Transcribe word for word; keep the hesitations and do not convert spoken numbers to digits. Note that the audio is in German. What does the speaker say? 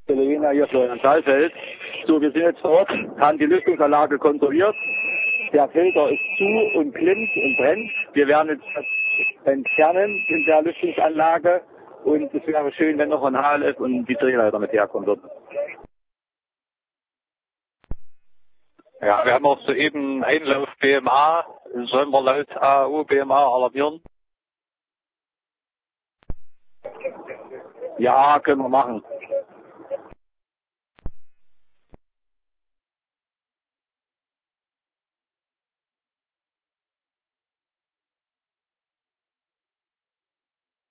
Selena hier Florian Saalfeld. So, wir sind jetzt vor Ort, haben die Lüftungsanlage kontrolliert. Der Filter ist zu und klimmt und brennt. Wir werden jetzt das entfernen in der Lüftungsanlage und es wäre schön, wenn noch ein H L F und die Drehleiter mit herkommen würden. Ja, wir haben auch soeben Einlauf B M A. Sollen wir laut A U B M A alarmieren? Ja, können wir machen.